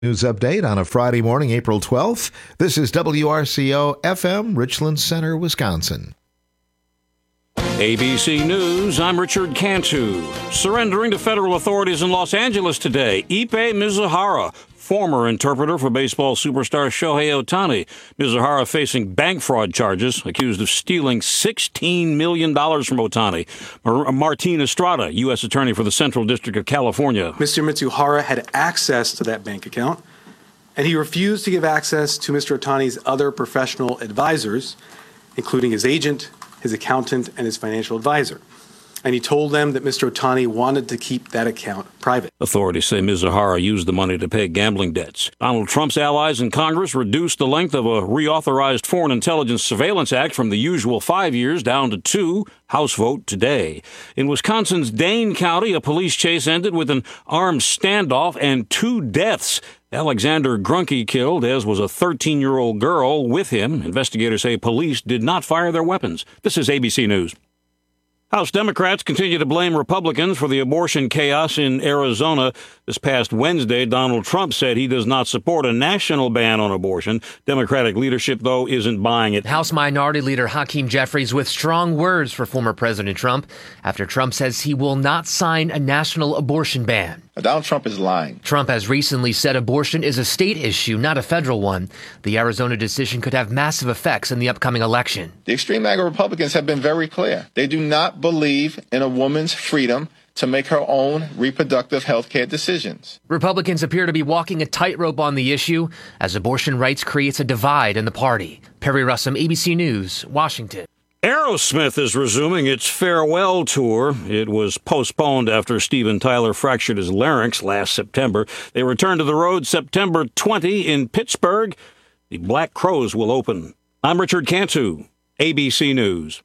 News update on a Friday morning, April 12th. This is WRCO FM, Richland Center, Wisconsin. ABC News, I'm Richard Cantu. Surrendering to federal authorities in Los Angeles today, Ippei Mizuhara, former interpreter for baseball superstar Shohei Ohtani. Mizuhara facing bank fraud charges, accused of stealing $16 million from Ohtani. Martin Estrada, U.S. Attorney for the Central District of California. Mr. Mizuhara had access to that bank account, and he refused to give access to Mr. Ohtani's other professional advisors, including his agent, his accountant, and his financial advisor. And he told them that Mr. Ohtani wanted to keep that account private. Authorities say Mizuhara used the money to pay gambling debts. Donald Trump's allies in Congress reduced the length of a reauthorized Foreign Intelligence Surveillance Act from the usual 5 years down to 2. House vote today. In Wisconsin's Dane County, a police chase ended with an armed standoff and 2 deaths. Alexander Grunke killed, as was a 13-year-old girl with him. Investigators say police did not fire their weapons. This is ABC News. House Democrats continue to blame Republicans for the abortion chaos in Arizona. This past Wednesday, Donald Trump said he does not support a national ban on abortion. Democratic leadership, though, isn't buying it. House Minority Leader Hakeem Jeffries with strong words for former President Trump after Trump says he will not sign a national abortion ban. Donald Trump is lying. Trump has recently said abortion is a state issue, not a federal one. The Arizona decision could have massive effects in the upcoming election. The extreme MAGA Republicans have been very clear. They do not believe in a woman's freedom to make her own reproductive health care decisions. Republicans appear to be walking a tightrope on the issue as abortion rights creates a divide in the party. Perry Russum, ABC News, Washington. Aerosmith is resuming its farewell tour. It was postponed after Steven Tyler fractured his larynx last September. They return to the road September 20 in Pittsburgh. The Black Crowes will open. I'm Richard Cantu, ABC News.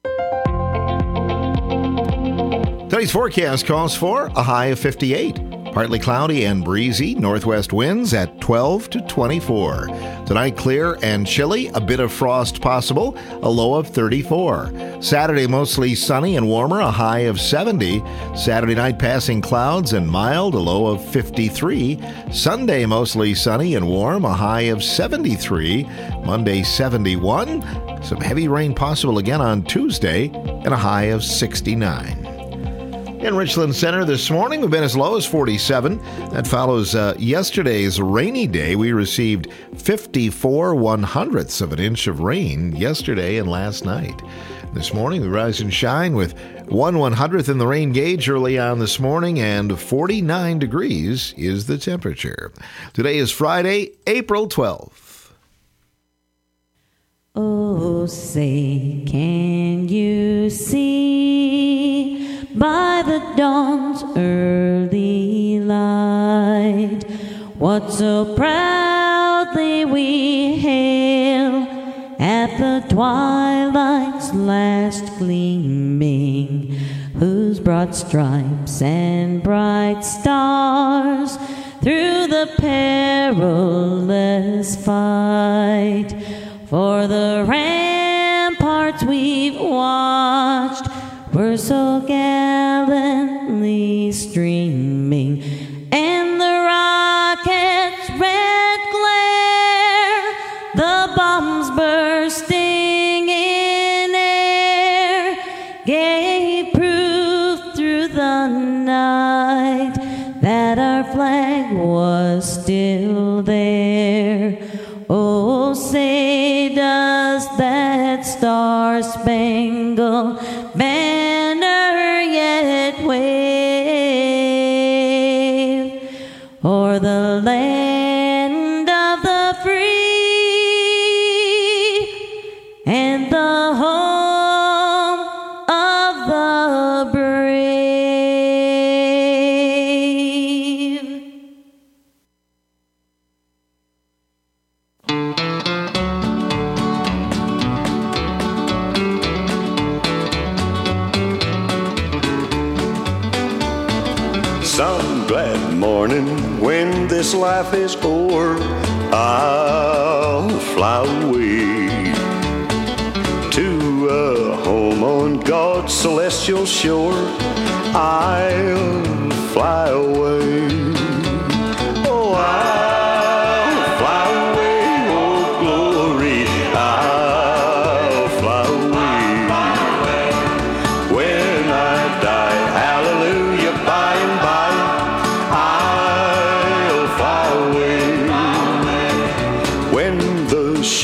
Today's forecast calls for a high of 58. Partly cloudy and breezy, northwest winds at 12 to 24. Tonight, clear and chilly, a bit of frost possible, a low of 34. Saturday, mostly sunny and warmer, a high of 70. Saturday night, passing clouds and mild, a low of 53. Sunday, mostly sunny and warm, a high of 73. Monday, 71. Some heavy rain possible again on Tuesday, and a high of 69. In Richland Center this morning, we've been as low as 47. That follows yesterday's rainy day. We received 54 1/100ths of an inch of rain yesterday and last night. This morning, we rise and shine with 1/100th in the rain gauge early on this morning, and 49 degrees is the temperature. Today is Friday, April 12th. Oh, say, can you see by the dawn's early light what so proudly we hail at the twilight's last gleaming, whose broad stripes and bright stars through the perilous fight for the ramparts we've watched were so gallantly streaming, and the rocket's red glare, the bombs bursting in air, gave proof through the night that our flag was still there. Oh, say does that star-spangled banner yet wave o'er the land of the free and the home of the brave? Some glad morning when this life is o'er, I'll fly away to a home on God's celestial shore. I'll fly away. Oh,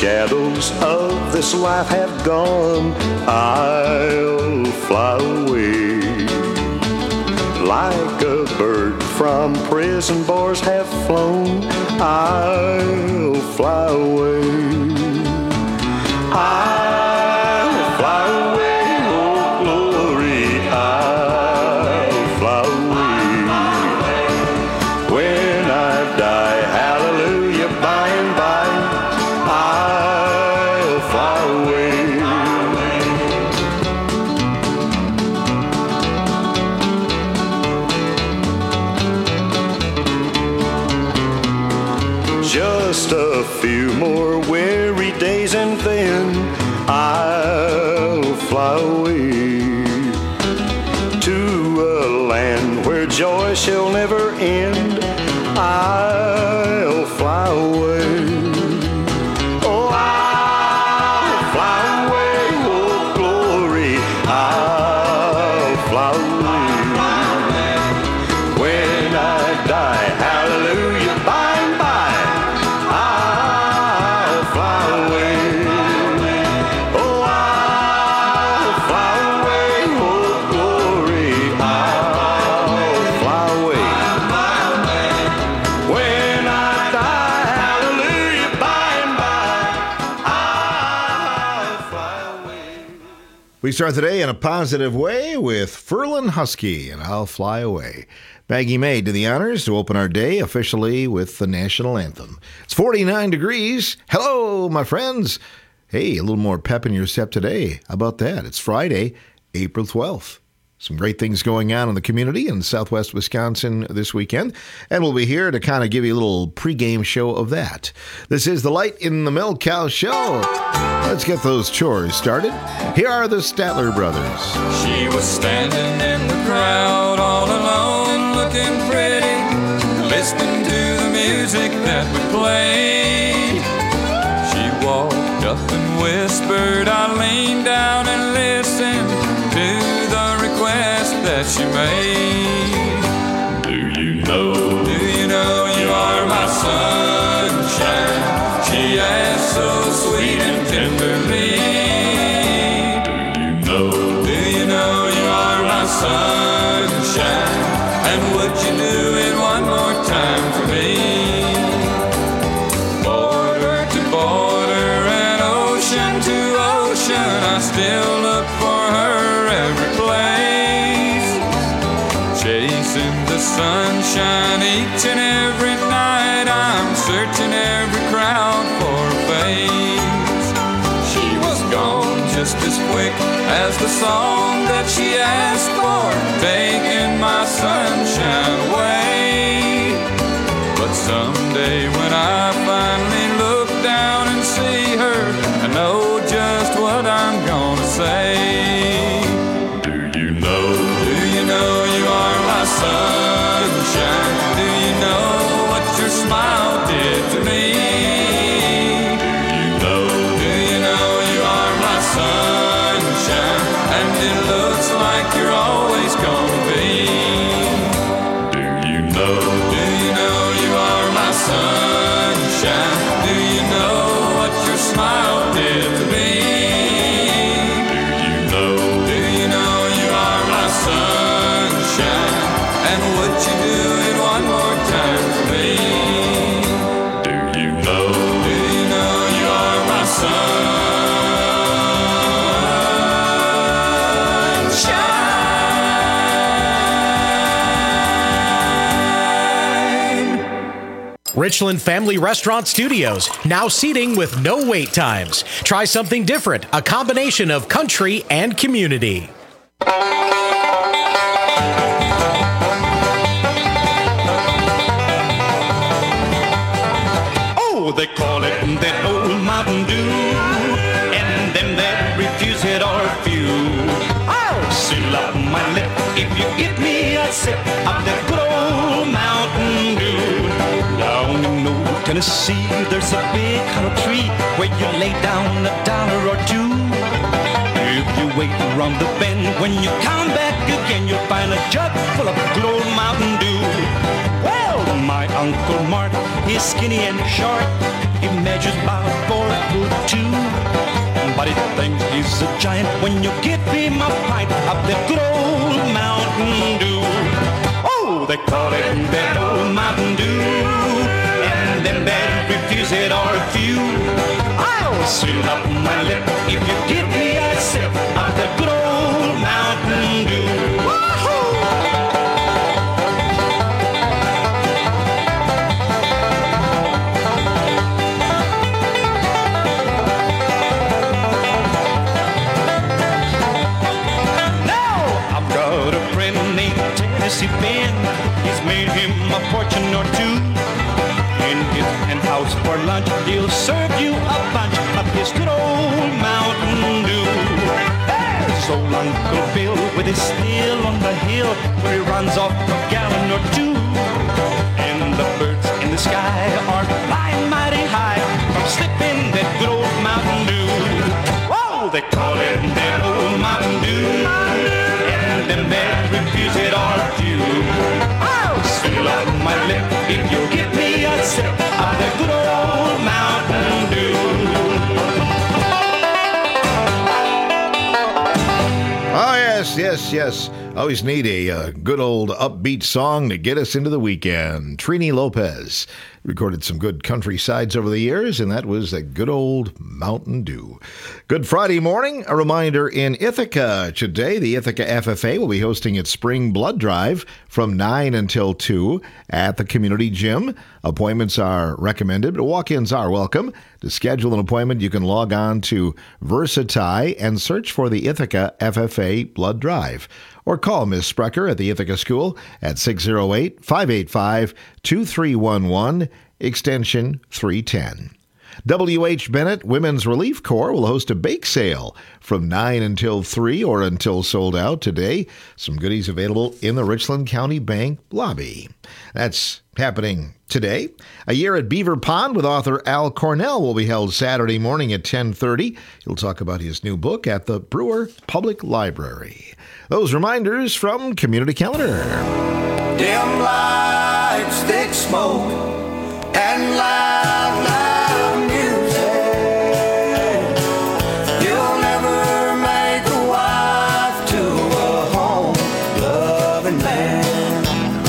shadows of this life have gone, I'll fly away. Like a bird from prison bars have flown, I'll fly away. I'll fly away, oh glory, I'll fly away. When I die, hallelujah, by and by, I'll fly away. Just a few more weary days and then I'll fly away to a land where joy shall never end. I'll fly away. Oh, I'll fly away, oh glory, I'll fly away. When I die, hallelujah, by and by, I'll fly away. Oh, I'll fly away, oh glory, I'll fly away. When I die, hallelujah, by and by, I'll fly away. We start the day in a positive way with Furlan Husky and I'll Fly Away. Maggie May did the honors to open our day officially with the national anthem. It's 49 degrees. Hello, my friends. Hey, a little more pep in your step today. How about that? It's Friday, April 12th. Some great things going on in the community in southwest Wisconsin this weekend, and we'll be here to kind of give you a little pregame show of that. This is the Light in the Milk Cow Show. Let's get those chores started. Here are the Statler Brothers. She was standing in the crowd all alone, looking pretty, listening to the music that we played. She walked up and whispered, I leaned down and listened to the request that she made. Do you know you are my sunshine? She asked so sweet and tenderly. Do you know you are my sunshine? And would you do it one more time for me? Border to border and ocean to ocean, I still look for her every place. Chasing the sunshine each and every night, I'm searching every crowd for a face. She was gone just as quick as the song that she asked for, taking my sunshine away. But someday when I finally look down and see her, I know just what I'm gonna say. Do you know you are my sunshine? Do you know what your smile did to me? Do you know you are my sunshine? And it looks like you're always gonna be. Do you know you are my sunshine? Do you know what your smile did to me? Do you know you are my sunshine? And would you do it one more time for me? Do you know you are my sunshine? Richland Family Restaurant Studios, now seating with no wait times. Try something different, a combination of country and community. Oh, they call it that old Mountain Dew, and them that refuse it are few. I'll seal up my lip if you give me a sip of that good old Mountain Dew. Down in old Tennessee, there's a big hollow tree where you lay down $1 or $2. If you wait around the bend, when you come back again, you'll find a jug full of good old Mountain Dew. Well, My Uncle Mart, he's skinny and short. He measures about 4'2". But he thinks he's a giant when you give him a pint of the good old Mountain Dew. Oh, they call it that old Mountain Dew, and them that refuse it are few. I'll seal up my lip if you give me a sip of the good old Mountain Dew. Wahoo! Tennessee Ben, he's made him a fortune or two. In his penthouse for lunch, he'll serve you a bunch of his good old Mountain Dew. There's old Uncle Bill with his steel on the hill, where he runs off a gallon or two. And the birds in the sky are flying mighty high from sipping that good old Mountain Dew. Whoa, they call it that old Mountain Dew. And them that refuse it are few. I'll seal up my lip if you give me a sip of the good old Mountain Dew. Oh, yes. Always need a good old upbeat song to get us into the weekend. Trini Lopez recorded some good country sides over the years, and that was a good old Mountain Dew. Good Friday morning. A reminder in Ithaca today, the Ithaca FFA will be hosting its Spring Blood Drive from 9 until 2 at the community gym. Appointments are recommended, but walk-ins are welcome. To schedule an appointment, you can log on to Versati and search for the Ithaca FFA Blood Drive. Or call Ms. Sprecher at the Ithaca School at 608-585-2311, extension 310. W.H. Bennett Women's Relief Corps will host a bake sale from 9 until 3 or until sold out today. Some goodies available in the Richland County Bank lobby. That's happening today. A Year at Beaver Pond with author Al Cornell will be held Saturday morning at 10:30. He'll talk about his new book at the Brewer Public Library. Those reminders from Community Calendar. Dim lights, thick smoke, and loud music. You'll never make a wife to a home-loving man.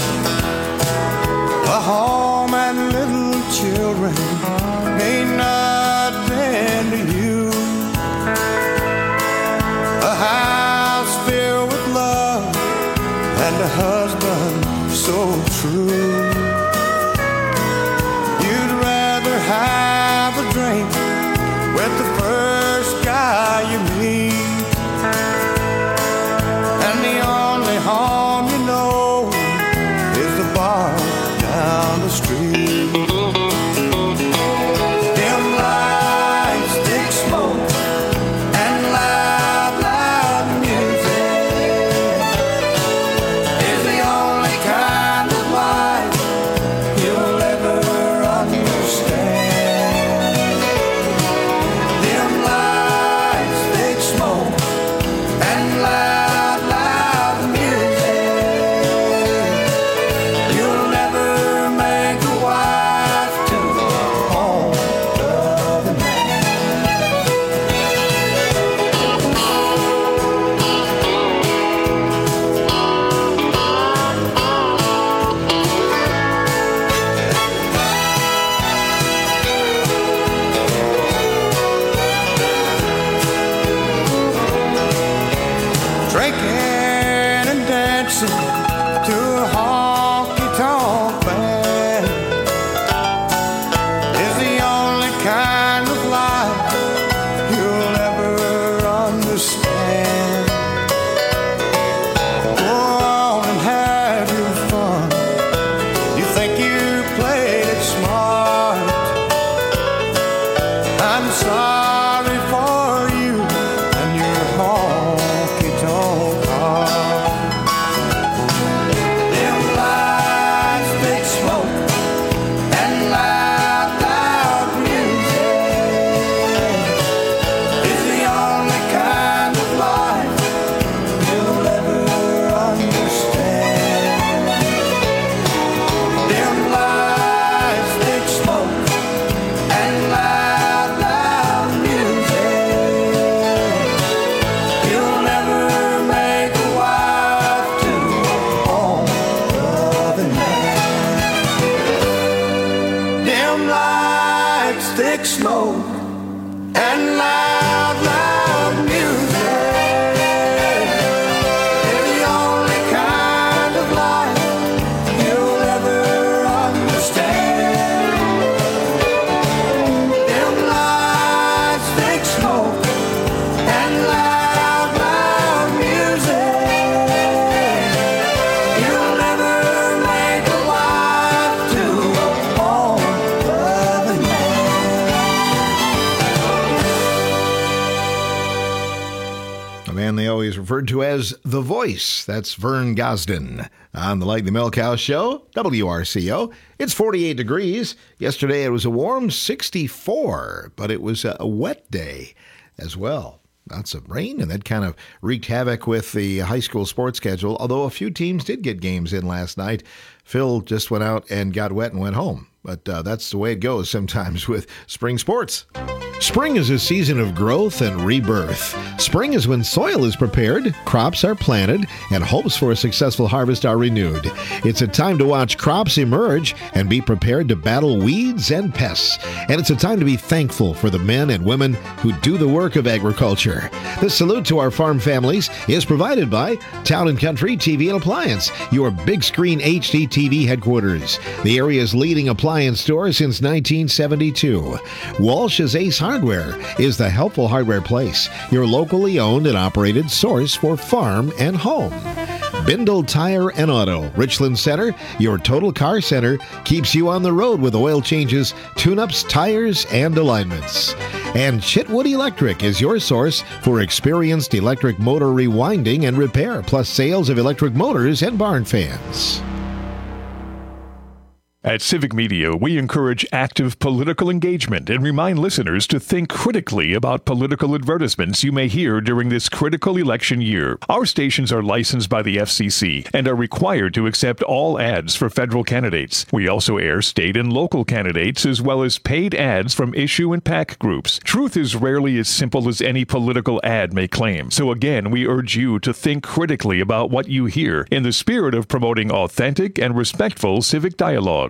A home and little children mean nothing to you. A house filled with love and a husband so true. You'd rather have a drink with the first guy you meet, and the only home you know is the bar down the street. Dim lights, thick smoke, and loud music is the only kind of life you'll ever understand. Dim lights, thick smoke, and loud music. You'll never make a wife to a home-loving man. Drinking and dancing to a honky-tonk band is the only kind of life you'll ever understand. Go on and have your fun. You think you played it smart. I'm sorry for you and your honky-tonk heart. Dim lights, big smoke, and loud music is the only kind of life you'll ever understand. Dim lights, Dim lights, thick smoke, and loud, loud music. They're the only kind of life you'll ever understand. Dim lights, thick smoke, and loud, loud music. You'll never make a wife to a home-loving A man they always referred to as The Voice. That's Vern Gosdin. On the Like the Milk House Show, WRCO. It's 48 degrees. Yesterday it was a warm 64, but it was a wet day as well. Lots of rain, and that kind of wreaked havoc with the high school sports schedule, although a few teams did get games in last night. Phil just went out and got wet and went home. But that's the way it goes sometimes with spring sports. Spring is a season of growth and rebirth. Spring is when soil is prepared, crops are planted, and hopes for a successful harvest are renewed. It's a time to watch crops emerge and be prepared to battle weeds and pests. And it's a time to be thankful for the men and women who do the work of agriculture. This salute to our farm families is provided by Town & Country TV and Appliance, your big screen HD TV headquarters, the area's leading appliance store since 1972. Walsh's Ace Hardware is the helpful hardware place, your locally owned and operated source for farm and home. Bindle Tire and Auto, Richland Center, your total car center, keeps you on the road with oil changes, tune-ups, tires, and alignments. And Chitwood Electric is your source for experienced electric motor rewinding and repair, plus sales of electric motors and barn fans. At Civic Media, we encourage active political engagement and remind listeners to think critically about political advertisements you may hear during this critical election year. Our stations are licensed by the FCC and are required to accept all ads for federal candidates. We also air state and local candidates as well as paid ads from issue and PAC groups. Truth is rarely as simple as any political ad may claim. So again, we urge you to think critically about what you hear in the spirit of promoting authentic and respectful civic dialogue.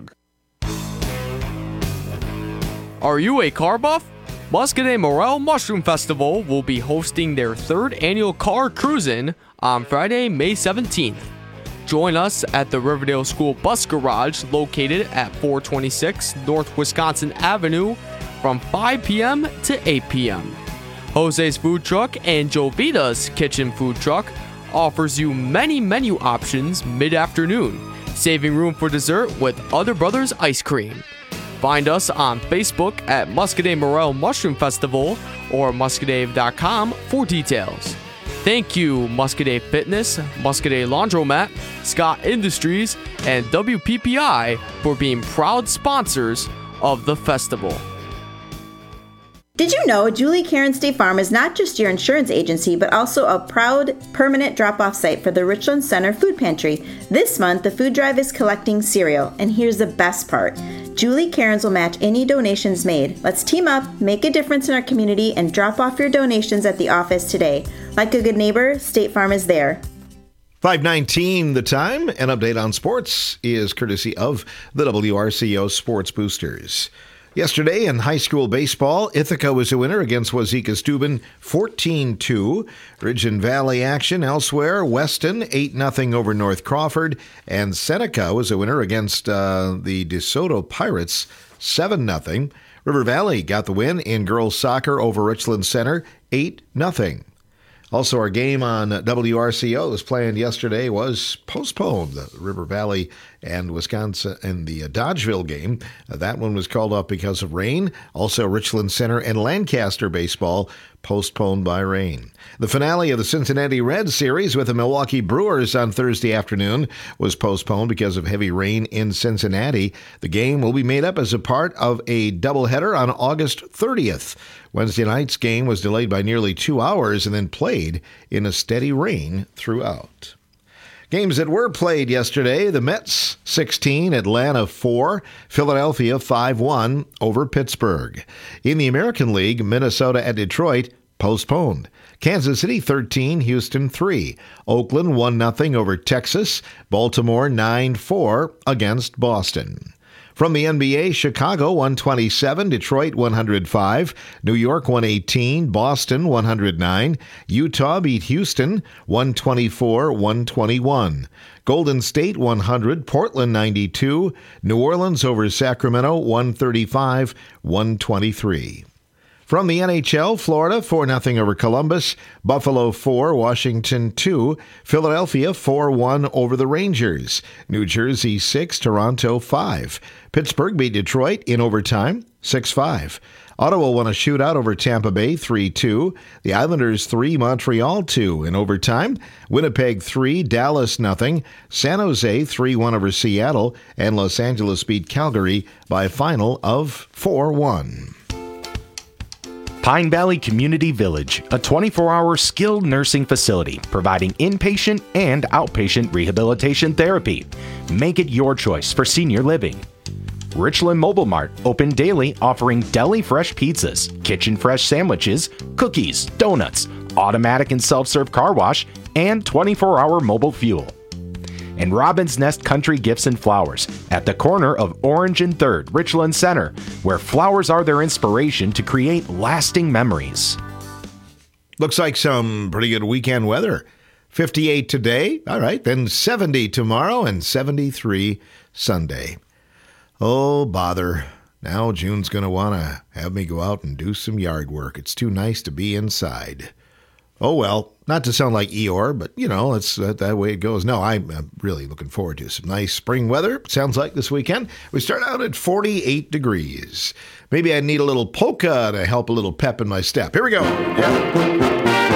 Are you a car buff? Muscadet Morel Mushroom Festival will be hosting their third annual car cruise-in on Friday, May 17th. Join us at the Riverdale School Bus Garage located at 426 North Wisconsin Avenue from 5 p.m. to 8 p.m. Jose's Food Truck and Jovita's Kitchen Food Truck offers you many menu options mid-afternoon, saving room for dessert with Other Brothers Ice Cream. Find us on Facebook at Muscadet Morel Mushroom Festival or muscadave.com for details. Thank you, Muscadet Fitness, Muscadet Laundromat, Scott Industries, and WPPI for being proud sponsors of the festival. Did you know Julie Karen State Farm is not just your insurance agency, but also a proud permanent drop-off site for the Richland Center Food Pantry? This month, the food drive is collecting cereal, and here's the best part. Julie Cairns will match any donations made. Let's team up, make a difference in our community, and drop off your donations at the office today. Like a good neighbor, State Farm is there. 5:19 the time. An update on sports is courtesy of the WRCO Sports Boosters. Yesterday in high school baseball, Ithaca was a winner against Wazeeka-Steuben 14-2. Ridge and Valley action elsewhere. Weston 8-0 over North Crawford. And Seneca was a winner against the DeSoto Pirates 7-0. River Valley got the win in girls soccer over Richland Center 8-0. Also, our game on WRCO was planned yesterday was postponed. The River Valley and Wisconsin and the Dodgeville game. That one was called off because of rain. Also, Richland Center and Lancaster baseball postponed by rain. The finale of the Cincinnati Reds series with the Milwaukee Brewers on Thursday afternoon was postponed because of heavy rain in Cincinnati. The game will be made up as a part of a doubleheader on August 30th. Wednesday night's game was delayed by nearly 2 hours and then played in a steady rain throughout. Games that were played yesterday, the Mets 16, Atlanta 4, Philadelphia 5-1 over Pittsburgh. In the American League, Minnesota at Detroit postponed. Kansas City 13, Houston 3. Oakland 1-0 over Texas. Baltimore 9-4 against Boston. From the NBA, Chicago 127, Detroit 105, New York 118, Boston 109, Utah beat Houston 124-121. Golden State 100, Portland 92, New Orleans over Sacramento 135-123. From the NHL, Florida 4-0 over Columbus, Buffalo 4, Washington 2, Philadelphia 4-1 over the Rangers, New Jersey 6, Toronto 5, Pittsburgh beat Detroit in overtime 6-5. Ottawa won a shootout over Tampa Bay 3-2, the Islanders 3, Montreal 2 in overtime, Winnipeg 3, Dallas 0, San Jose 3-1 over Seattle, and Los Angeles beat Calgary by a final of 4-1. Pine Valley Community Village, a 24-hour skilled nursing facility providing inpatient and outpatient rehabilitation therapy. Make it your choice for senior living. Richland Mobile Mart, open daily, offering deli fresh pizzas, kitchen fresh sandwiches, cookies, donuts, automatic and self-serve car wash, and 24-hour mobile fuel. And Robin's Nest Country Gifts and Flowers at the corner of Orange and 3rd, Richland Center, where flowers are their inspiration to create lasting memories. Looks like some pretty good weekend weather. 58 today, all right, then 70 tomorrow and 73 Sunday. Oh, bother. Now June's going to want to have me go out and do some yard work. It's too nice to be inside. Oh, well, not to sound like Eeyore, but, you know, it's that way it goes. No, I'm really looking forward to some nice spring weather. Sounds like this weekend. We start out at 48 degrees. Maybe I need a little polka to help a little pep in my step. Here we go. Yeah.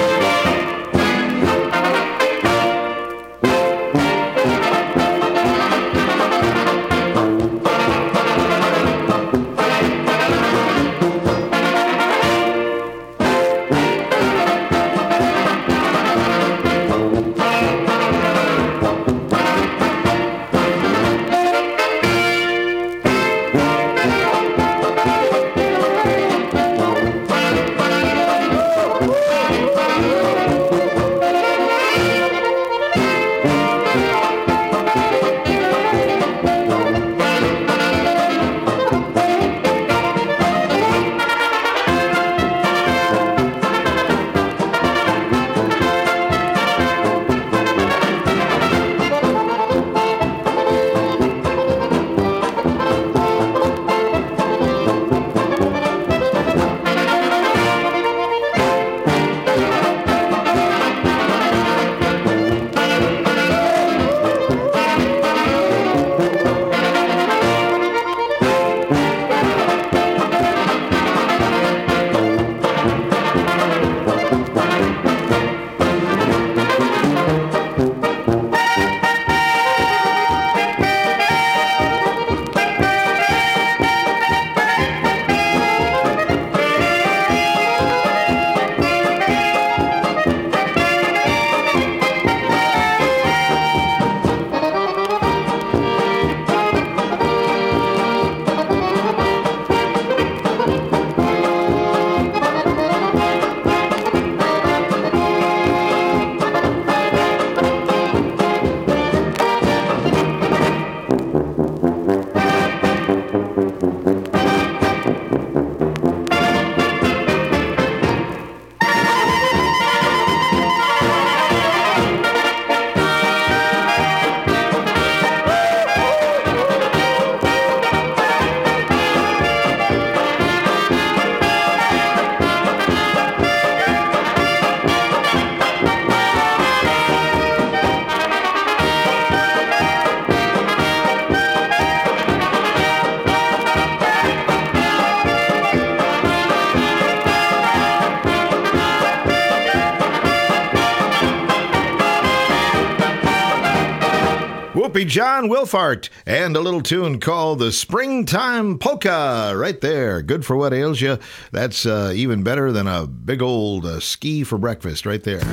Whoopie John Wilfart and a little tune called the Springtime Polka right there. Good for what ails you. That's even better than a big old ski for breakfast right there.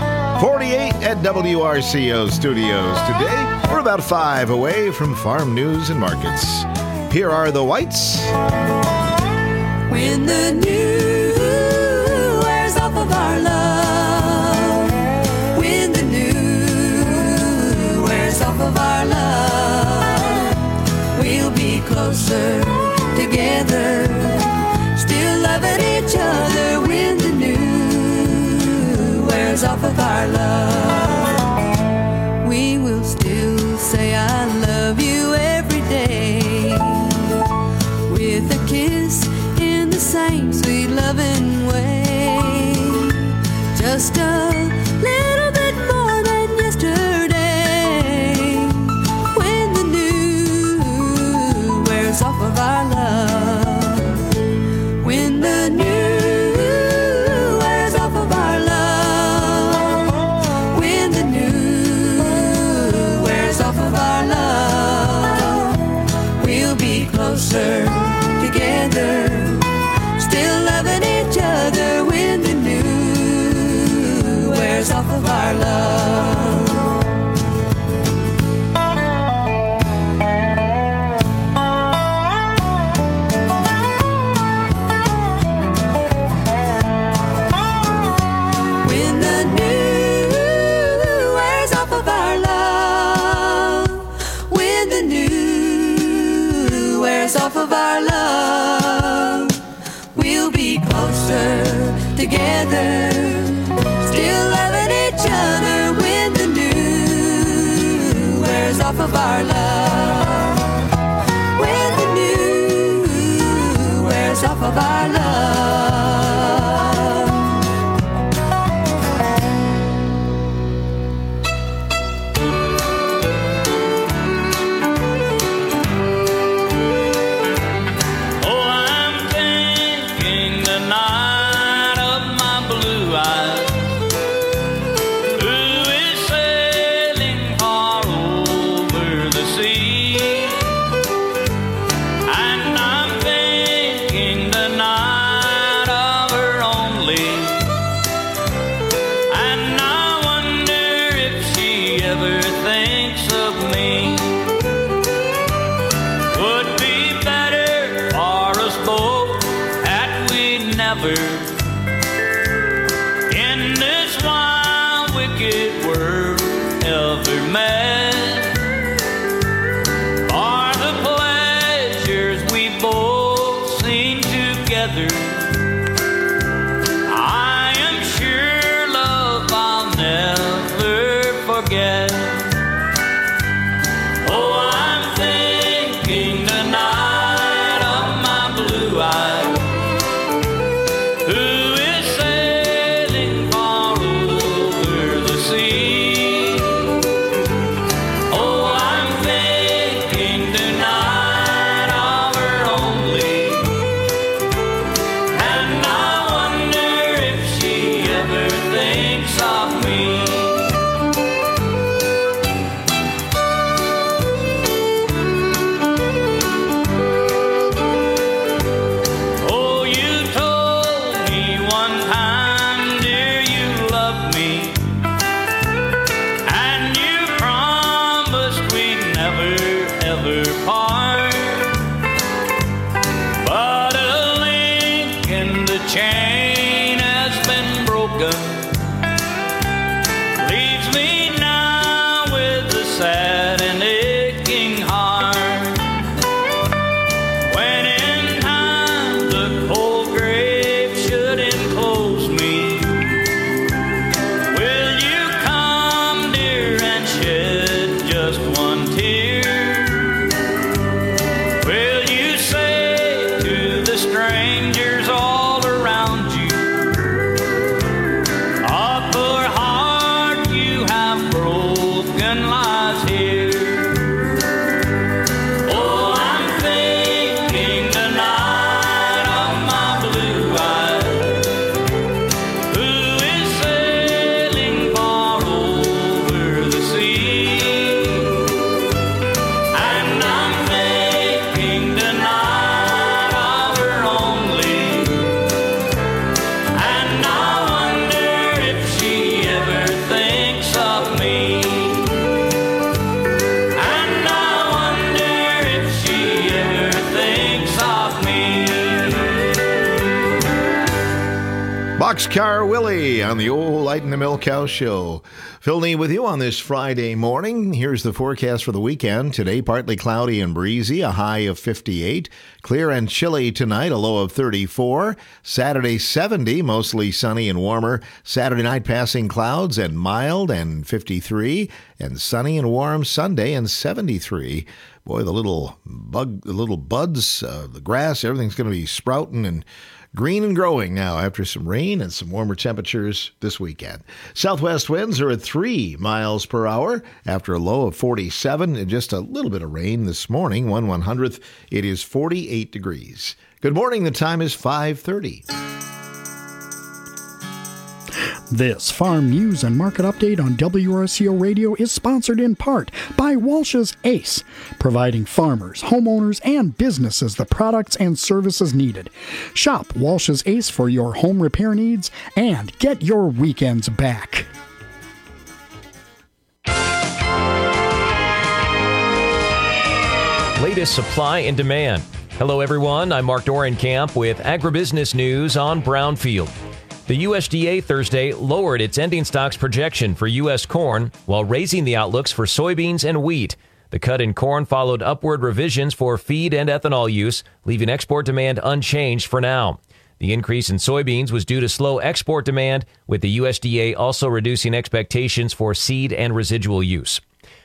48 at WRCO Studios today. We're about 5 away from farm news and markets. Here are the Whites. When the new wears off of our love, when the new wears off of our love, we'll be close closer together, still loving each other when the new wears off of our love. We will still say I love you every day, with a kiss in the same sweet loving way. Just a little bit more than yesterday, when the new wears off of our love. When the new wears off of our love. When the new wears off of our love. We'll be closer together, still loving each other when the new wears off of our love. When the new wears off of our love. When the new wears off of our love. We'll be closer together, still loving each other when the new wears off of our love. When the new wears off of our love. Oh, I'm thinking tonight of my blue eyes, who is sailing far over the sea. And I'm thinking tonight of her only, and I wonder if she ever thinks of me. Would be better for us both had we never in this wild, wicked world ever met. For the pleasures we both seen together, I am sure, love, I'll never forget. Oh, I'm thinking tonight of my blue eyes, who is sailing far over the sea. Oh, I'm thinking tonight of her only, Boxcar Willie on the old Light in the Milk House Show. Phil Nee with you on this Friday morning. Here's the forecast for the weekend. Today, partly cloudy and breezy, a high of 58. Clear and chilly tonight, a low of 34. Saturday, 70, mostly sunny and warmer. Saturday night, passing clouds and mild and 53. And sunny and warm Sunday and 73. Boy, the little buds, the grass, everything's going to be sprouting and green and growing now after some rain and some warmer temperatures this weekend. Southwest winds are at 3 miles per hour after a low of 47 and just a little bit of rain this morning, 1/100th. It is 48 degrees. Good morning. The time is 5:30. This Farm News and Market Update on WRCO Radio is sponsored in part by Walsh's Ace, providing farmers, homeowners, and businesses the products and services needed. Shop Walsh's Ace for your home repair needs and get your weekends back. Latest supply and demand. Hello, everyone. I'm Mark Dorenkamp with Agribusiness News on Brownfield. The USDA Thursday lowered its ending stocks projection for U.S. corn while raising the outlooks for soybeans and wheat. The cut in corn followed upward revisions for feed and ethanol use, leaving export demand unchanged for now. The increase in soybeans was due to slow export demand, with the USDA also reducing expectations for seed and residual use.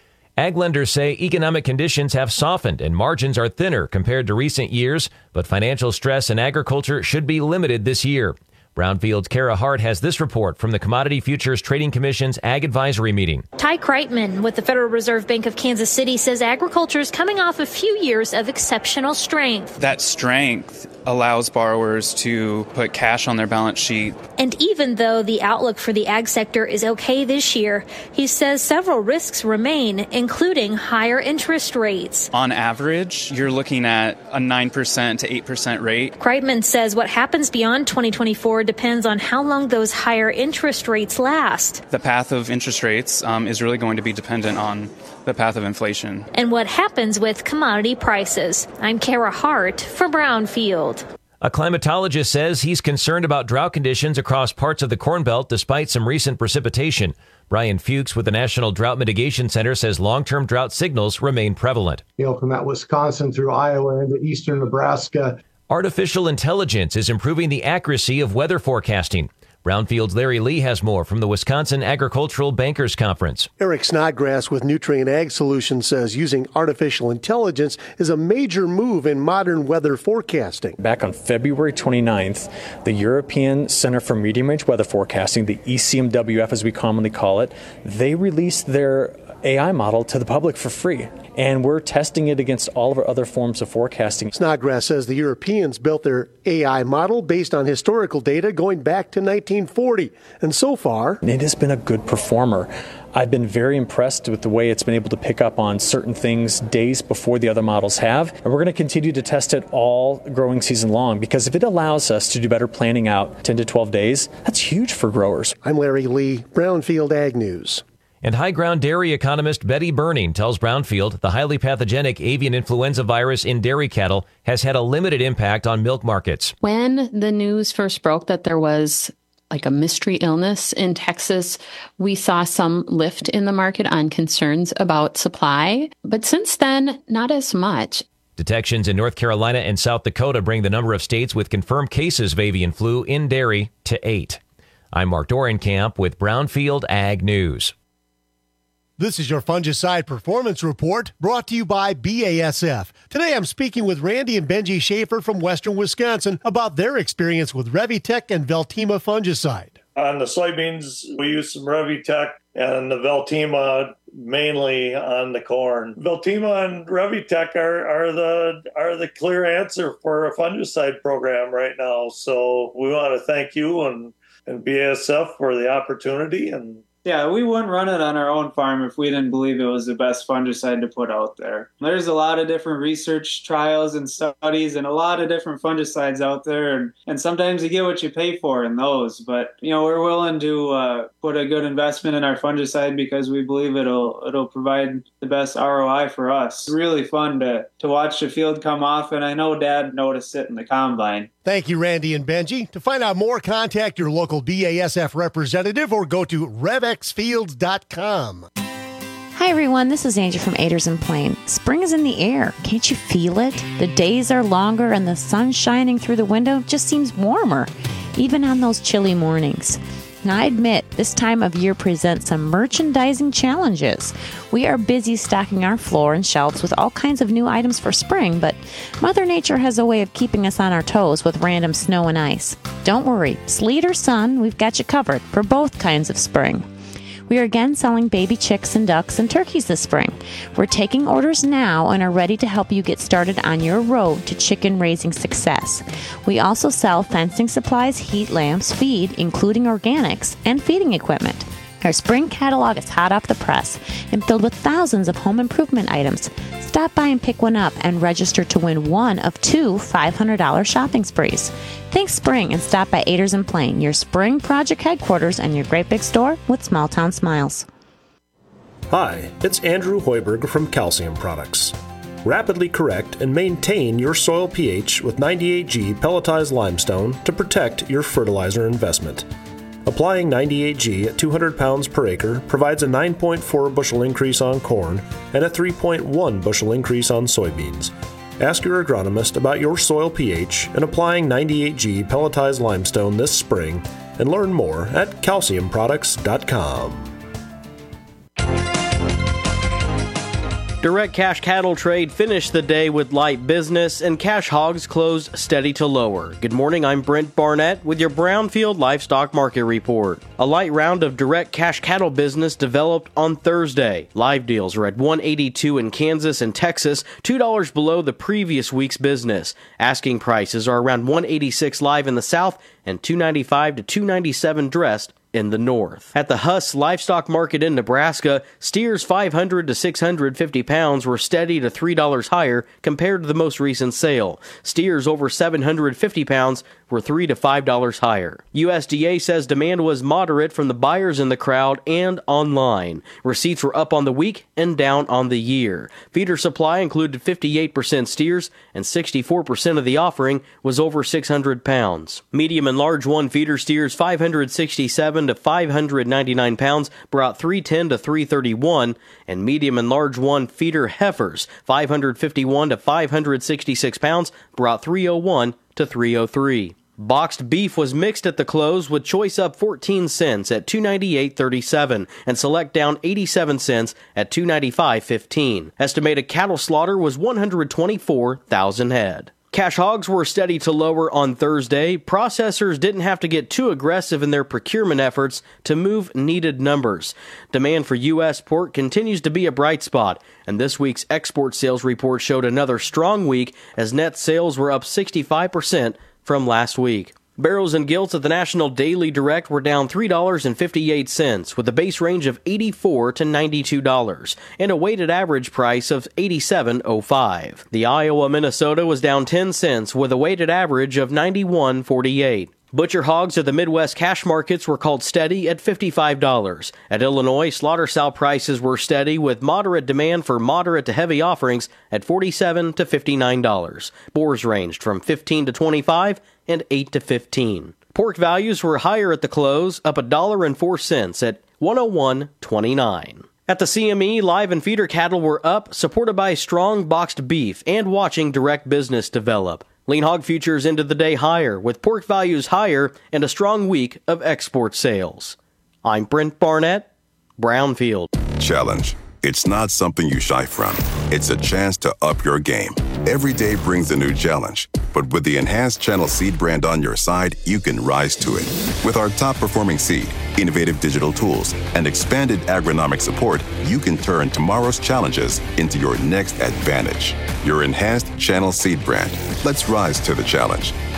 Ag lenders say economic conditions have softened and margins are thinner compared to recent years, but financial stress in agriculture should be limited this year. Brownfield's Kara Hart has this report from the Commodity Futures Trading Commission's Ag Advisory Meeting. Ty Kreitman with the Federal Reserve Bank of Kansas City says agriculture is coming off a few years of exceptional strength. That strength allows borrowers to put cash on their balance sheet. And even though the outlook for the ag sector is okay this year, he says several risks remain, including higher interest rates. On average, you're looking at a 9% to 8% rate. Kreitman says what happens beyond 2024 depends on how long those higher interest rates last. The path of interest rates is really going to be dependent on the path of inflation. And what happens with commodity prices. I'm Kara Hart for Brownfield. A climatologist says he's concerned about drought conditions across parts of the Corn Belt despite some recent precipitation. Brian Fuchs with the National Drought Mitigation Center says long-term drought signals remain prevalent. From that Wisconsin through Iowa into eastern Nebraska. Artificial intelligence is improving the accuracy of weather forecasting. Brownfield's Larry Lee has more from the Wisconsin Agricultural Bankers Conference. Eric Snodgrass with Nutrient Ag Solutions says using artificial intelligence is a major move in modern weather forecasting. Back on February 29th, the European Center for Medium Range Weather Forecasting, the ECMWF as we commonly call it, they released their AI model to the public for free. And we're testing it against all of our other forms of forecasting. Snodgrass says the Europeans built their AI model based on historical data going back to 1940. And so far, it has been a good performer. I've been very impressed with the way it's been able to pick up on certain things days before the other models have. And we're going to continue to test it all growing season long, because if it allows us to do better planning out 10 to 12 days, that's huge for growers. I'm Larry Lee, Brownfield Ag News. And high ground dairy economist Betty Burning tells Brownfield the highly pathogenic avian influenza virus in dairy cattle has had a limited impact on milk markets. When the news first broke that there was like a mystery illness in Texas, we saw some lift in the market on concerns about supply. But since then, not as much. Detections in North Carolina and South Dakota bring the number of states with confirmed cases of avian flu in dairy to 8. I'm Mark Dorenkamp with Brownfield Ag News. This is your Fungicide Performance Report, brought to you by BASF. Today I'm speaking with Randy and Benji Schaefer from Western Wisconsin about their experience with Revitec and Veltima fungicide. On the soybeans, we use some Revitec and the Veltima mainly on the corn. Veltima and Revitec are the clear answer for a fungicide program right now. So we want to thank you and BASF for the opportunity and Yeah, we wouldn't run it on our own farm if we didn't believe it was the best fungicide to put out there. There's a lot of different research trials and studies and a lot of different fungicides out there, and sometimes you get what you pay for in those. But, we're willing to put a good investment in our fungicide because we believe it'll provide the best ROI for us. It's really fun to watch the field come off, and I know Dad noticed it in the combine. Thank you, Randy and Benji. To find out more, contact your local BASF representative or go to revxfields.com. Hi, everyone. This is Angie from Aders and Plain. Spring is in the air. Can't you feel it? The days are longer and the sun shining through the window just seems warmer, even on those chilly mornings. Now, I admit, this time of year presents some merchandising challenges. We are busy stocking our floor and shelves with all kinds of new items for spring, but Mother Nature has a way of keeping us on our toes with random snow and ice. Don't worry, sleet or sun, we've got you covered for both kinds of spring. We are again selling baby chicks and ducks and turkeys this spring. We're taking orders now and are ready to help you get started on your road to chicken raising success. We also sell fencing supplies, heat lamps, feed, including organics, and feeding equipment. Our spring catalog is hot off the press and filled with thousands of home improvement items. Stop by and pick one up and register to win one of 2 $500 shopping sprees. Think spring and stop by Aders and Plain, your spring project headquarters and your great big store with small town smiles. Hi, it's Andrew Hoiberg from Calcium Products. Rapidly correct and maintain your soil pH with 98G pelletized limestone to protect your fertilizer investment. Applying 98G at 200 pounds per acre provides a 9.4 bushel increase on corn and a 3.1 bushel increase on soybeans. Ask your agronomist about your soil pH and applying 98G pelletized limestone this spring and learn more at calciumproducts.com. Direct cash cattle trade finished the day with light business, and cash hogs closed steady to lower. Good morning, I'm Brent Barnett with your Brownfield Livestock Market Report. A light round of direct cash cattle business developed on Thursday. Live deals are at $182 in Kansas and Texas, $2 below the previous week's business. Asking prices are around $186 live in the South and $295 to $297 dressed in the north. At the Huss Livestock Market in Nebraska, steers 500 to 650 pounds were steady to $3 higher compared to the most recent sale. Steers over 750 pounds were $3 to $5 higher. USDA says demand was moderate from the buyers in the crowd and online. Receipts were up on the week and down on the year. Feeder supply included 58% steers, and 64% of the offering was over 600 pounds. Medium and large one feeder steers 567 to 599 pounds brought 310 to 331, and medium and large one feeder heifers 551 to 566 pounds brought 301 to 303. Boxed beef was mixed at the close, with choice up 14 cents at $298.37 and select down 87 cents at $295.15. Estimated cattle slaughter was 124,000 head. Cash hogs were steady to lower on Thursday. Processors didn't have to get too aggressive in their procurement efforts to move needed numbers. Demand for U.S. pork continues to be a bright spot, and this week's export sales report showed another strong week as net sales were up 65% from last week. Barrels and gilts at the National Daily Direct were down $3.58, with a base range of $84 to $92 and a weighted average price of $87.05. The Iowa Minnesota was down 10 cents with a weighted average of $91.48. Butcher hogs at the Midwest cash markets were called steady at $55. At Illinois, slaughter sow prices were steady with moderate demand for moderate to heavy offerings at $47 to $59. Boars ranged from $15 to $25 and $8 to $15. Pork values were higher at the close, up $1.04 at $101.29. At the CME, live and feeder cattle were up, supported by strong boxed beef and watching direct business develop. Lean hog futures ended the day higher, with pork values higher and a strong week of export sales. I'm Brent Barnett, Brownfield. Challenge. It's not something you shy from. It's a chance to up your game. Every day brings a new challenge. But with the enhanced Channel Seed brand on your side, you can rise to it. With our top-performing seed, innovative digital tools, and expanded agronomic support, you can turn tomorrow's challenges into your next advantage. Your enhanced Channel Seed brand. Let's rise to the challenge.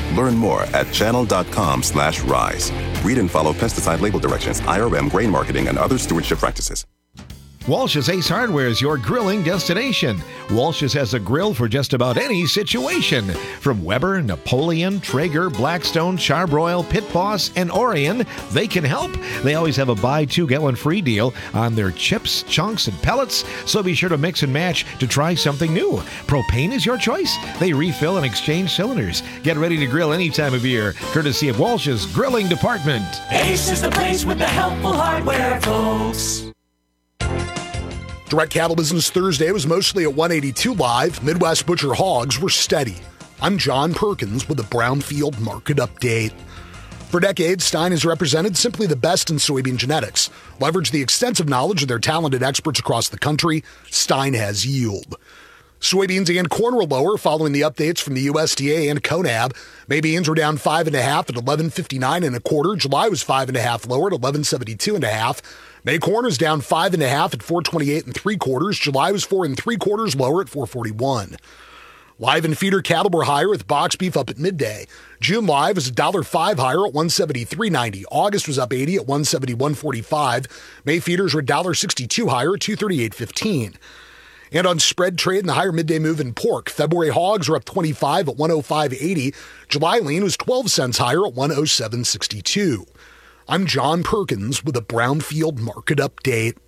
Learn more at channel.com/rise. Read and follow pesticide label directions, IRM grain marketing, and other stewardship practices. Walsh's Ace Hardware is your grilling destination. Walsh's has a grill for just about any situation. From Weber, Napoleon, Traeger, Blackstone, Charbroil, Pit Boss, and Orion, they can help. They always have a buy two, get one free deal on their chips, chunks, and pellets, so be sure to mix and match to try something new. Propane is your choice. They refill and exchange cylinders. Get ready to grill any time of year, courtesy of Walsh's Grilling Department. Ace is the place with the helpful hardware, folks. Direct Cattle Business Thursday was mostly at 182 Live. Midwest Butcher Hogs were steady. I'm John Perkins with the Brownfield Market Update. For decades, Stein has represented simply the best in soybean genetics. Leverage the extensive knowledge of their talented experts across the country. Stein has yield. Soybeans and corn were lower following the updates from the USDA and CONAB. May beans were down 5.5 at 11.59 1/4. July was 5.5 lower at 11.72 1/2. May corn was down 5.5 at 4.28 3/4. July was 4 3/4 lower at 4.41. Live and feeder cattle were higher with box beef up at midday. June live was $1.05 higher at 173.90. August was up 80 at 171.45. May feeders were $1.62 higher at 238.15. And on spread trade in the higher midday move in pork, February hogs were up 25 at 105.80. July lean was 12 cents higher at 107.62. I'm John Perkins with a Brownfield Market Update.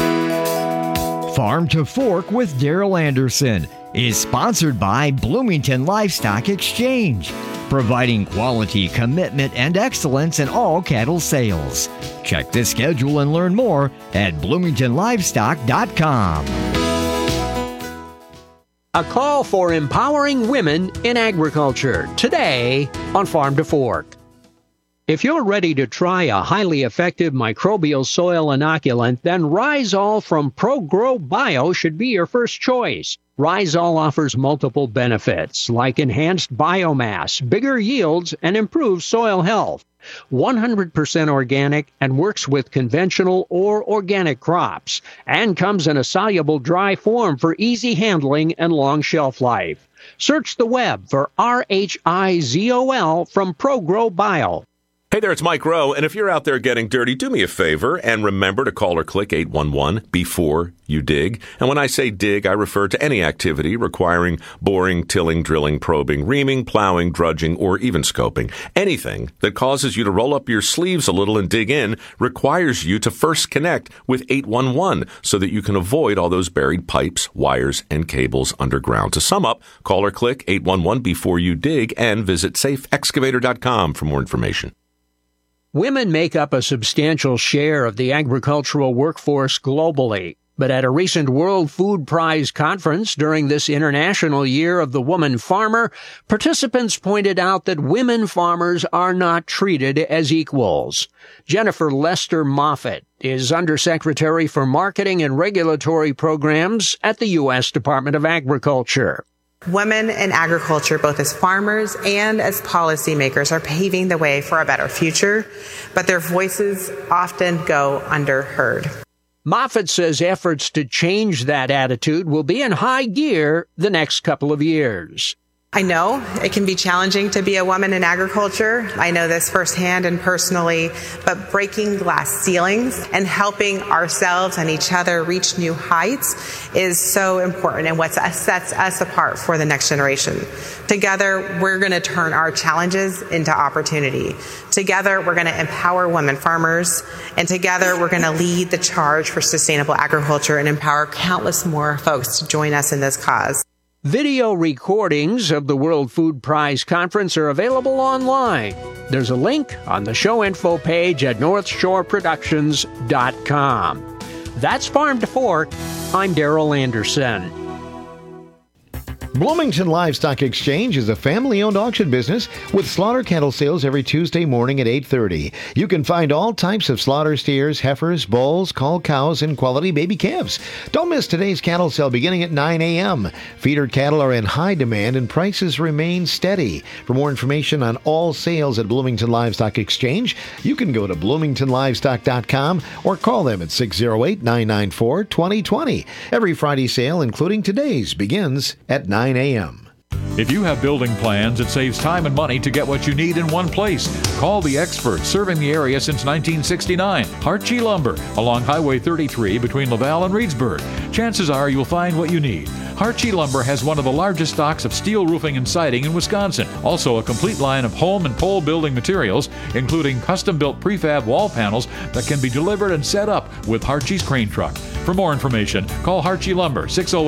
Farm to Fork with Daryl Anderson is sponsored by Bloomington Livestock Exchange, providing quality, commitment, and excellence in all cattle sales. Check the schedule and learn more at bloomingtonlivestock.com. A call for empowering women in agriculture today on Farm to Fork. If you're ready to try a highly effective microbial soil inoculant, then Rhizol from ProGrow Bio should be your first choice. Rhizol offers multiple benefits like enhanced biomass, bigger yields, and improved soil health. 100% organic and works with conventional or organic crops, and comes in a soluble dry form for easy handling and long shelf life. Search the web for RHIZOL from ProGrow Bio. Hey there, it's Mike Rowe, and if you're out there getting dirty, do me a favor and remember to call or click 811 before you dig. And when I say dig, I refer to any activity requiring boring, tilling, drilling, probing, reaming, plowing, drudging, or even scoping. Anything that causes you to roll up your sleeves a little and dig in requires you to first connect with 811 so that you can avoid all those buried pipes, wires, and cables underground. To sum up, call or click 811 before you dig and visit safeexcavator.com for more information. Women make up a substantial share of the agricultural workforce globally. But at a recent World Food Prize conference during this International Year of the Woman Farmer, participants pointed out that women farmers are not treated as equals. Jennifer Lester Moffitt is Undersecretary for Marketing and Regulatory Programs at the U.S. Department of Agriculture. Women in agriculture, both as farmers and as policymakers, are paving the way for a better future, but their voices often go underheard. Moffitt says efforts to change that attitude will be in high gear the next couple of years. I know it can be challenging to be a woman in agriculture. I know this firsthand and personally, but breaking glass ceilings and helping ourselves and each other reach new heights is so important and what sets us apart for the next generation. Together, we're going to turn our challenges into opportunity. Together, we're going to empower women farmers, and together, we're going to lead the charge for sustainable agriculture and empower countless more folks to join us in this cause. Video recordings of the World Food Prize Conference are available online. There's a link on the show info page at northshoreproductions.com. That's Farm to Fork. I'm Daryl Anderson. Bloomington Livestock Exchange is a family-owned auction business with slaughter cattle sales every Tuesday morning at 8:30. You can find all types of slaughter steers, heifers, bulls, cull cows, and quality baby calves. Don't miss today's cattle sale beginning at 9 a.m. Feeder cattle are in high demand and prices remain steady. For more information on all sales at Bloomington Livestock Exchange, you can go to bloomingtonlivestock.com or call them at 608-994-2020. Every Friday sale, including today's, begins at 9 a.m. If you have building plans, it saves time and money to get what you need in one place. Call the experts serving the area since 1969. Hartje Lumber, along Highway 33 between Laval and Reedsburg. Chances are you'll find what you need. Hartje Lumber has one of the largest stocks of steel roofing and siding in Wisconsin. Also a complete line of home and pole building materials, including custom-built prefab wall panels that can be delivered and set up with Hartje's crane truck. For more information, call Hartje Lumber,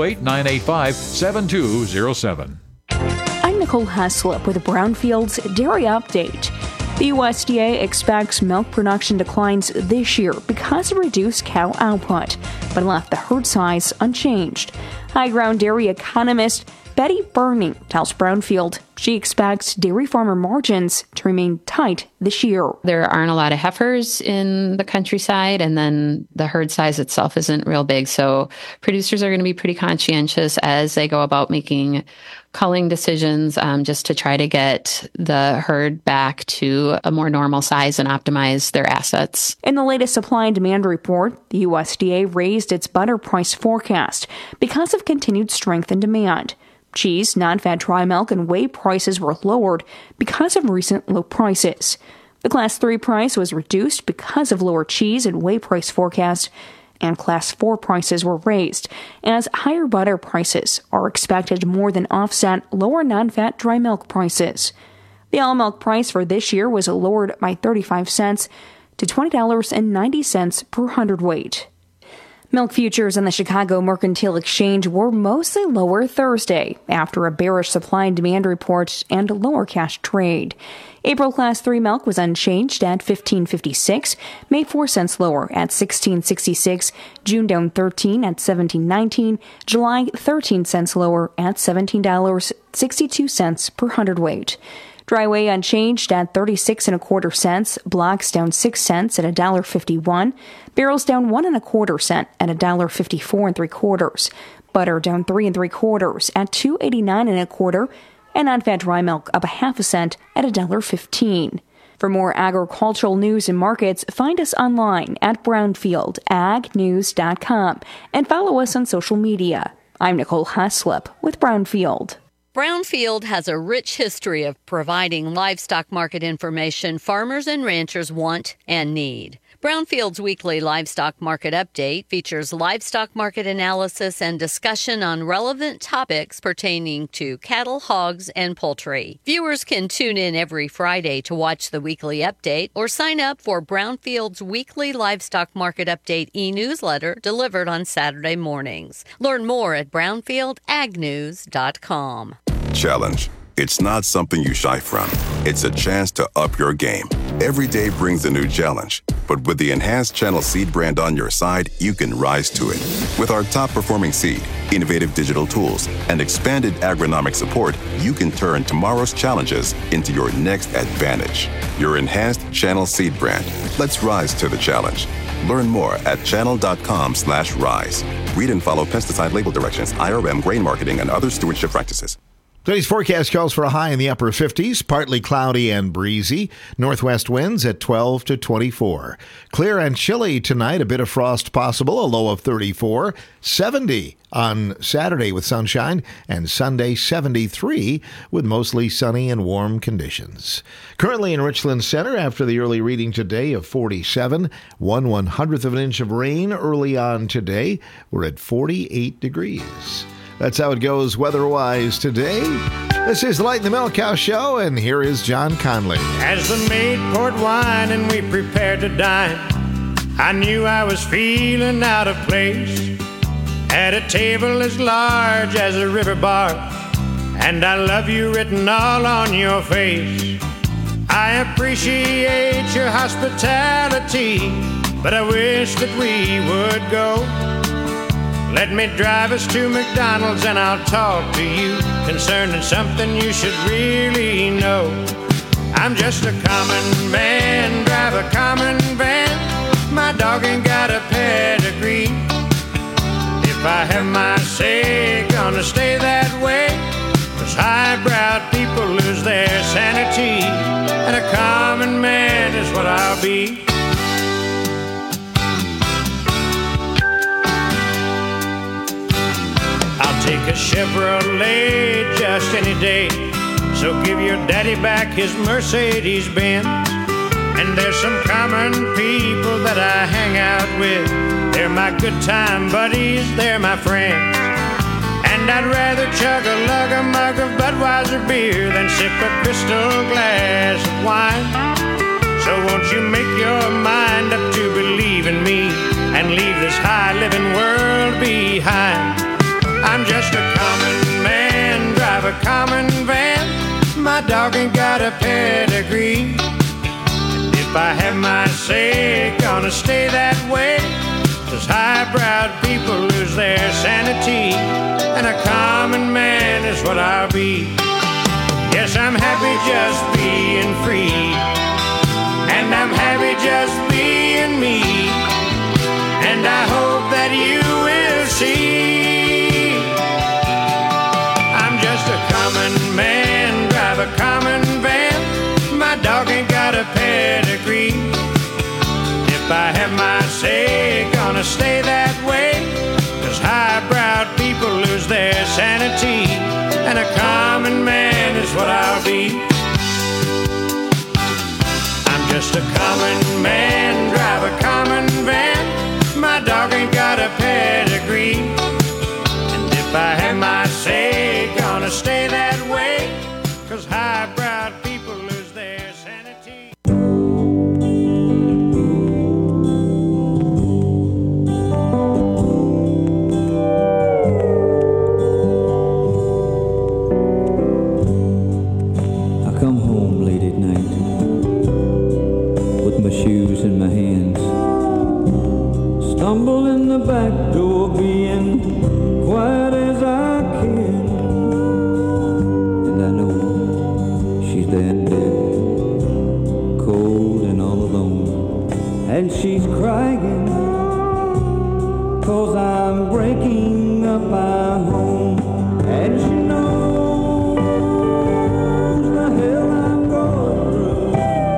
608-985-7207. I'm Nicole Heslop with Brownfield's Dairy Update. The USDA expects milk production declines this year because of reduced cow output, but left the herd size unchanged. High Ground dairy economist Betty Burning tells Brownfield she expects dairy farmer margins to remain tight this year. There aren't a lot of heifers in the countryside, and then the herd size itself isn't real big. So producers are going to be pretty conscientious as they go about making culling decisions, just to try to get the herd back to a more normal size and optimize their assets. In the latest supply and demand report, the USDA raised its butter price forecast because of continued strength in demand. Cheese, non-fat dry milk, and whey prices were lowered because of recent low prices. The Class 3 price was reduced because of lower cheese and whey price forecast, and Class 4 prices were raised, as higher butter prices are expected to more than offset lower non-fat dry milk prices. The all milk price for this year was lowered by 35 cents to $20.90 per hundredweight. Milk futures on the Chicago Mercantile Exchange were mostly lower Thursday after a bearish supply and demand report and lower cash trade. April Class 3 milk was unchanged at $15.56, May 4 cents lower at $16.66, June down 13 at $17.19, July 13 cents lower at $17.62 per hundredweight. Dry whey unchanged at 36 1/4 cents, blocks down 6 cents at $1.51, barrels down 1 1/4 cent at $1.54 3/4, butter down 3 3/4 at $2.89 1/4, and non-fat dry milk up 1/2 cent at $1.15. For more agricultural news and markets, find us online at brownfieldagnews.com and follow us on social media. I'm Nicole Heslop with Brownfield. Brownfield has a rich history of providing livestock market information farmers and ranchers want and need. Brownfield's weekly livestock market update features livestock market analysis and discussion on relevant topics pertaining to cattle, hogs, and poultry. Viewers can tune in every Friday to watch the weekly update or sign up for Brownfield's weekly livestock market update e-newsletter delivered on Saturday mornings. Learn more at brownfieldagnews.com. Challenge. It's not something you shy from. It's a chance to up your game. Every day brings a new challenge, but with the enhanced Channel Seed brand on your side, you can rise to it. With our top-performing seed, innovative digital tools, and expanded agronomic support, you can turn tomorrow's challenges into your next advantage. Your enhanced Channel Seed brand. Let's rise to the challenge. Learn more at channel.com/rise. Read and follow pesticide label directions, IRM, grain marketing, and other stewardship practices. Today's forecast calls for a high in the upper 50s, partly cloudy and breezy. Northwest winds at 12 to 24. Clear and chilly tonight, a bit of frost possible, a low of 34. 70 on Saturday with sunshine, and Sunday 73 with mostly sunny and warm conditions. Currently in Richland Center, after the early reading today of 47, 1/100th of an inch of rain early on today. We're at 48 degrees. That's how it goes weather-wise today. This is the Light in the Milk Cow Show, and here is John Conley. As the maid poured wine and we prepared to dine, I knew I was feeling out of place. At a table as large as a river bar, and I love you written all on your face. I appreciate your hospitality, but I wish that we would go. Let me drive us to McDonald's and I'll talk to you concerning something you should really know. I'm just a common man, drive a common van. My dog ain't got a pedigree. If I have my say, gonna stay that way. 'Cause highbrow people lose their sanity, and a common man is what I'll be. I'll take take a Chevrolet just any day. So give your daddy back his Mercedes-Benz. And there's some common people that I hang out with. They're my good time buddies, they're my friends. And I'd rather chug a mug of Budweiser beer than sip a crystal glass of wine. So won't you make your mind up to believe in me and leave this high-living world behind. I'm just a common man, drive a common van. My dog ain't got a pedigree. And if I have my say, gonna stay that way. 'Cause highbrowed people lose their sanity, and a common man is what I'll be. Yes, I'm happy just being free, and I'm happy just being me. And I hope that you will see. I'm just a common man, drive a common van. My dog ain't got a pedigree. If I have my say, gonna stay that way. 'Cause highbrowed people lose their sanity, and a common man is what I'll be. I'm just a common man, drive a common van. My dog ain't got a pedigree. And if I have my say, gonna stay that way. 'Cause highbrowed people lose their sanity. I come home late at night with my shoes in my hands. Stumble in the back door, being quiet as I can. And I know she's there in bed, cold and all alone. And she's crying, 'cause I'm breaking up our home. And she knows the hell I'm going through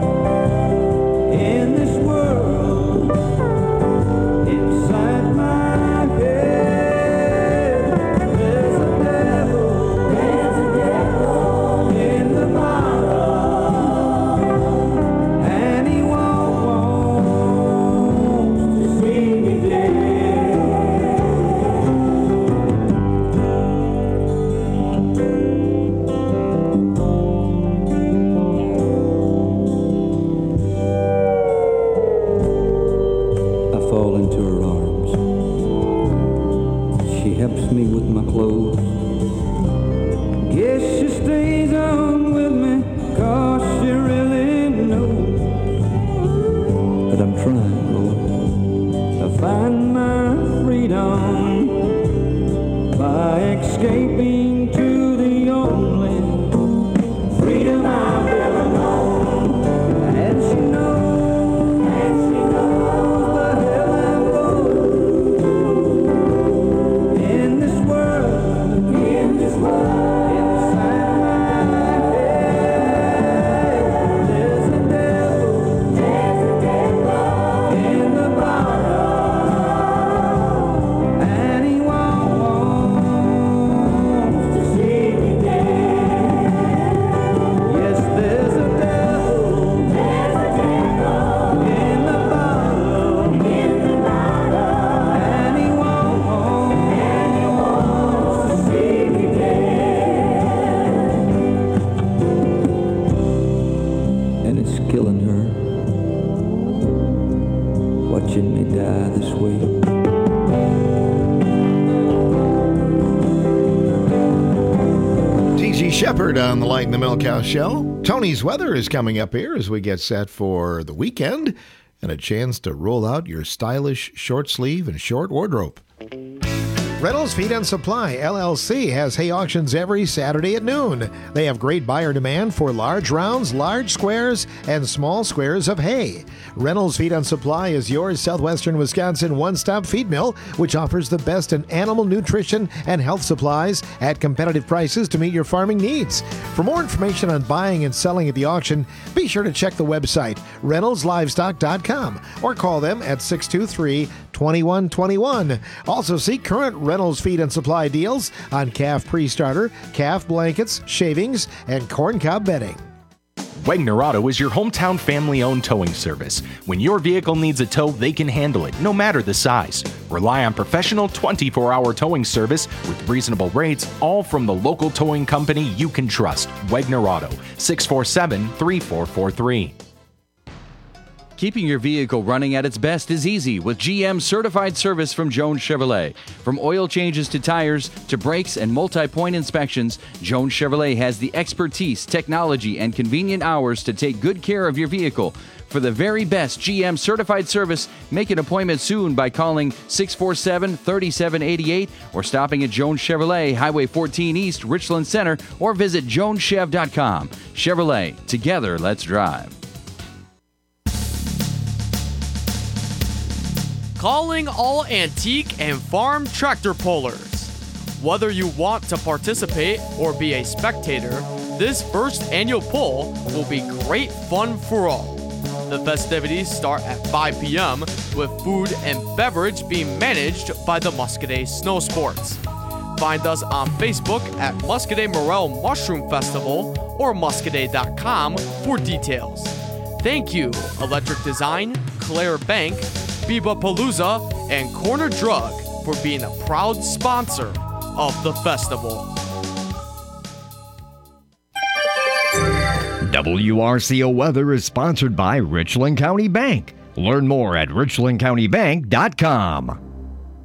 in this world. Inside my head, there's a devil in the bottle, and he wants to see me dead. I fall into her arms. She helps me with my clothes. Guess she stays on with me, 'cause she really knows that I'm trying, Lord, to find my freedom by escaping to the only freedom I've ever known. And she knows the hell I'm going through in this world, inside my head, there's a devil in the bottle, and he wants to see me dead. Yes, there's a devil in the bottle, and he wants to see me dead. And it's killing her, watching me die this way. TG Shepherd on the Light in the Milk House Show. Tony's weather is coming up here as we get set for the weekend and a chance to roll out your stylish short sleeve and short wardrobe. Reynolds Feed and Supply, LLC, has hay auctions every Saturday at noon. They have great buyer demand for large rounds, large squares, and small squares of hay. Reynolds Feed and Supply is your southwestern Wisconsin one-stop feed mill, which offers the best in animal nutrition and health supplies at competitive prices to meet your farming needs. For more information on buying and selling at the auction, be sure to check the website, reynoldslivestock.com, or call them at 623-20 2121. Also see current Reynolds Feed and Supply deals on calf pre-starter, calf blankets, shavings, and corncob bedding. Wegner Auto is your hometown family-owned towing service. When your vehicle needs a tow, they can handle it, no matter the size. Rely on professional 24-hour towing service with reasonable rates, all from the local towing company you can trust. Wegner Auto, 647-3443. Keeping your vehicle running at its best is easy with GM certified service from Jones Chevrolet. From oil changes to tires to brakes and multi-point inspections, Jones Chevrolet has the expertise, technology, and convenient hours to take good care of your vehicle. For the very best GM certified service, make an appointment soon by calling 647-3788 or stopping at Jones Chevrolet, Highway 14 East, Richland Center, or visit joneschev.com. Chevrolet, together let's drive. Calling all antique and farm tractor pullers. Whether you want to participate or be a spectator, this first annual pull will be great fun for all. The festivities start at 5 p.m. with food and beverage being managed by the Muscadet Snow Sports. Find us on Facebook at Muscadet Morel Mushroom Festival or muscadet.com for details. Thank you, Electric Design, Claire Bank, Biba Palooza, and Corner Drug for being a proud sponsor of the festival. WRCO Weather is sponsored by Richland County Bank. Learn more at richlandcountybank.com.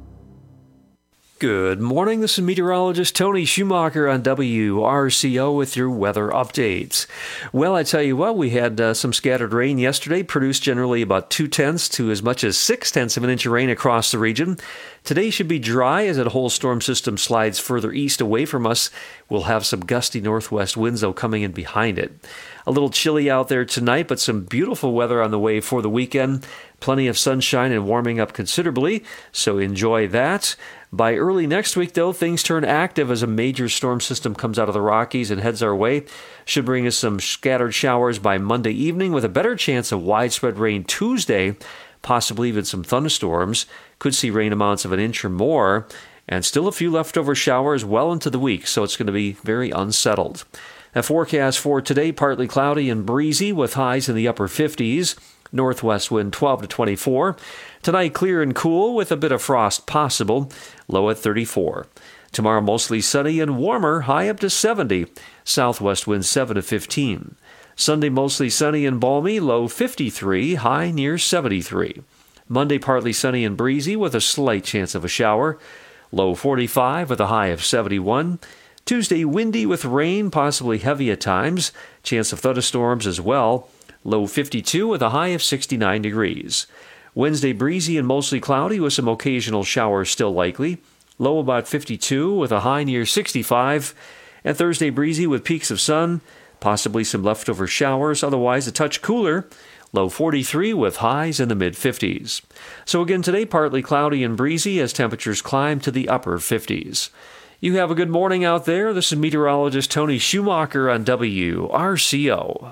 Good morning, this is meteorologist Tony Schumacher on WRCO with your weather updates. Well, I tell you what, we had some scattered rain yesterday, produced generally about 0.2 to as much as 0.6 of an inch of rain across the region. Today should be dry as that whole storm system slides further east away from us. We'll have some gusty northwest winds, though, coming in behind it. A little chilly out there tonight, but some beautiful weather on the way for the weekend. Plenty of sunshine and warming up considerably, so enjoy that. By early next week, though, things turn active as a major storm system comes out of the Rockies and heads our way. Should bring us some scattered showers by Monday evening with a better chance of widespread rain Tuesday, possibly even some thunderstorms. Could see rain amounts of an inch or more, and still a few leftover showers well into the week, so it's going to be very unsettled. A forecast for today, partly cloudy and breezy with highs in the upper 50s. Northwest wind 12 to 24. Tonight, clear and cool with a bit of frost possible, low at 34. Tomorrow, mostly sunny and warmer, high up to 70. Southwest wind 7 to 15. Sunday, mostly sunny and balmy, low 53, high near 73. Monday, partly sunny and breezy with a slight chance of a shower, low 45 with a high of 71. Tuesday, windy with rain, possibly heavy at times, chance of thunderstorms as well, low 52 with a high of 69 degrees. Wednesday, breezy and mostly cloudy with some occasional showers still likely, low about 52 with a high near 65. And Thursday, breezy with peaks of sun, possibly some leftover showers, otherwise a touch cooler, low 43 with highs in the mid-50s. So again today, partly cloudy and breezy as temperatures climb to the upper 50s. You have a good morning out there. This is meteorologist Tony Schumacher on WRCO.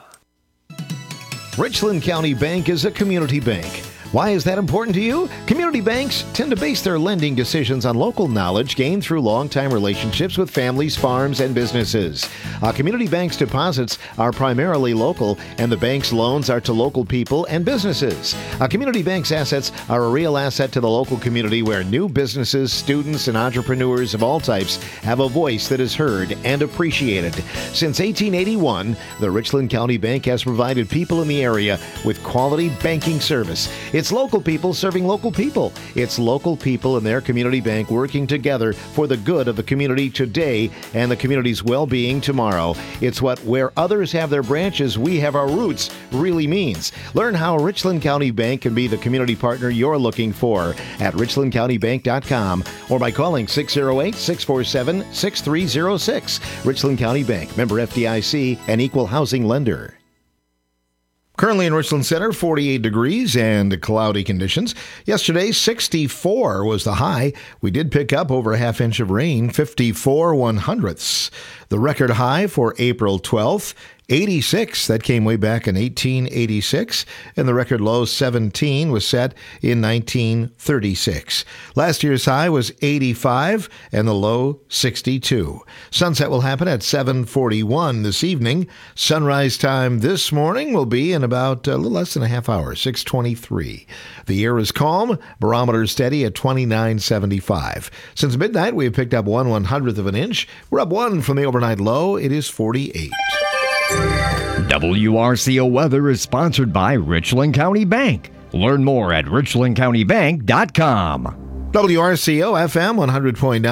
Richland County Bank is a community bank. Why is that important to you? Community banks tend to base their lending decisions on local knowledge gained through long-time relationships with families, farms, and businesses. A community bank's deposits are primarily local, and the bank's loans are to local people and businesses. A community bank's assets are a real asset to the local community where new businesses, students, and entrepreneurs of all types have a voice that is heard and appreciated. Since 1881, the Richland County Bank has provided people in the area with quality banking service. It's local people serving local people. It's local people and their community bank working together for the good of the community today and the community's well-being tomorrow. It's what where others have their branches, we have our roots really means. Learn how Richland County Bank can be the community partner you're looking for at richlandcountybank.com or by calling 608-647-6306. Richland County Bank, member FDIC, and equal housing lender. Currently in Richland Center, 48 degrees and cloudy conditions. Yesterday, 64 was the high. We did pick up over a half inch of rain, 54 1/100ths. The record high for April 12th 86. That came way back in 1886, and the record low 17 was set in 1936. Last year's high was 85 and the low 62. Sunset will happen at 7:41 this evening. Sunrise time this morning will be in about a little less than a half hour, 6:23. The air is calm, barometer steady at 29.75. Since midnight, we have picked up 1/100th of an inch. We're up 1 from the overnight low. It is 48. WRCO weather is sponsored by Richland County Bank. Learn more at richlandcountybank.com. WRCO FM 100.9.